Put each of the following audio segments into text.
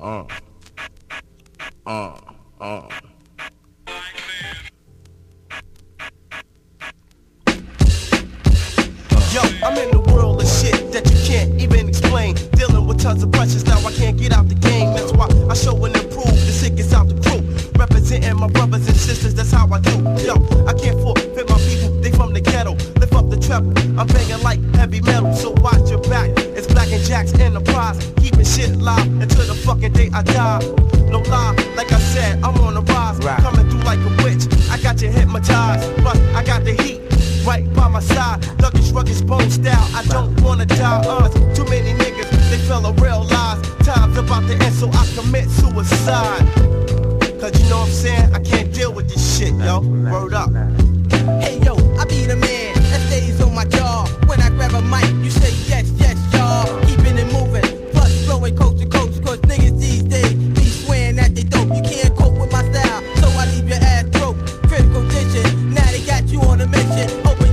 Yo, I'm in the world of shit that you can't even explain. Dealing with tons of pressures, now I can't get out the game. That's why I show and improve, the shit gets out the crew. Representing my brothers and sisters, that's how I do. Yo, I can't forfeit my people, they from the ghetto. Lift up the treble, I'm banging like heavy metal. So watch your back, it's Black and Jack's Enterprise. Keeping shit live until the fucking day I die. No lie, like I said, I'm on the rise. Coming through like a witch, I got you hypnotized. Plus, I got the heat right by my side, Luggage, rugged, bone style. I don't wanna die, too many niggas, they fell a real lies. Time's about to end, so I commit suicide. Cause you know what I'm saying, I can't deal with this shit, yo. Word up. Hey yo, I be the man that stays on my jaw. When I grab a mic, you say yes, yes, y'all. Keeping it moving, plus flowing coast to coast. Cause niggas these days be swearing that they dope. You can't cope with my style, so I leave your ass broke. Critical tension, now they got you on a mission.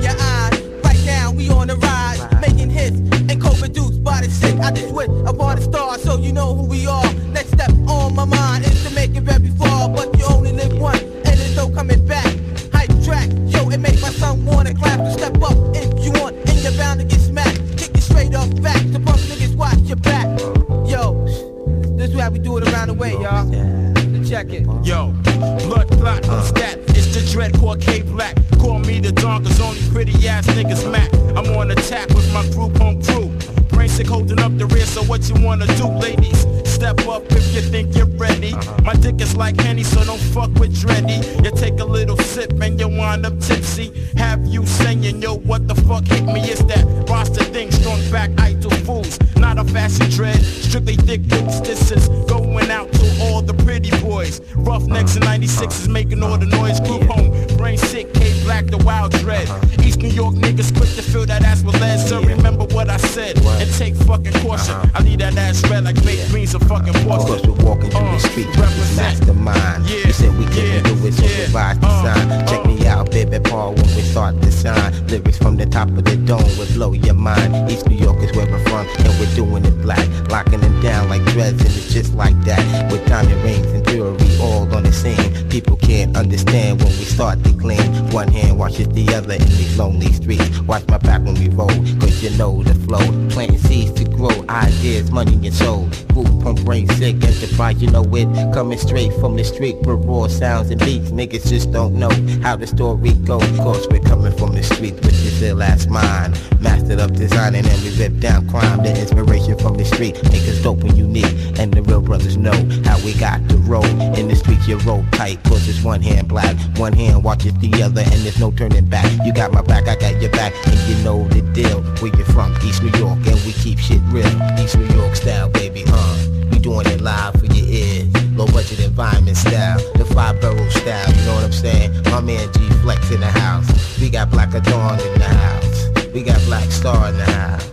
We on the rise, making hits and co-produced by the sick. I just wish upon the stars so you know who we are. Next step on my mind is to make it very far, but you only live once and there's no coming back. Hype track, yo, it make my son wanna clap to step up if you want, and you're bound to get smacked. Kick it straight off back, to pump niggas watch your back. Yo, this is how we do it around the way, y'all. Check it. Yo, blood clot, who's that? It's the Dreadcore K-Black. Call me the Don, cause only pretty ass niggas Mac. I'm on attack with my group on crew. Brain sick holding up the rear, so what you wanna do, ladies? Step up if you think you're ready. My dick is like Henny, so don't fuck with Dreddy. You take a little sip and you wind up tipsy. Have you singing, yo, what the fuck hit me? It's that roster thing, strong back, idle fools. Not a fashion dread, strictly thick boots. This is going out to all the pretty boys. Roughnecks in 96 is making all the noise. Group home, brain sick, K-Black, the wild dread. East New York niggas quick to fill that ass with lead. So remember what I said and take fucking caution. I leave that ass red like baked greens of fucking Boston. Cause we're walking through the street with this mastermind. You said we can do it, so revise the sign. Check me out, baby Paul, when we start to shine. Lyrics from the top of the dome will blow your mind. East New York is where we're from, and we're doing it black. Locking them down like dreads, and it's just like that. With diamond rings and jewelry all on the scene. People can't understand when we start to clean. One hand washes the other in these lonely streets. Watch my back when we roll, cause you know the flow. Planting seeds to grow, ideas, money and soul. Group pump brain sick, enterprise, you know it. Coming straight from the street with raw sounds and beats. Niggas just don't know how the story goes. Of course we're coming from the street with this ill ass mind. Mastered up designing and we rip down crime. The inspiration from the street make us dope and unique. And the real brothers know how we got to roll. In the streets you roll tight, cause it's one hand black, one hand watches the other, and there's no turning back. You got my back, I got your back, and you know the deal. Where you from? East New York, and we keep shit real. East New York style, baby, we doing it live for your ears. Low budget environment style, the 5-borough style, you know what I'm saying? My man G Flex in the house. We got Black Dawn in the house. We got Black Star in the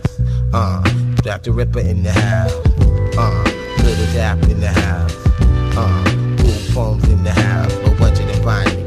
house. Dr. Ripper in the house. Little Dap in the house. Cool Poems in the house. Low budget environment.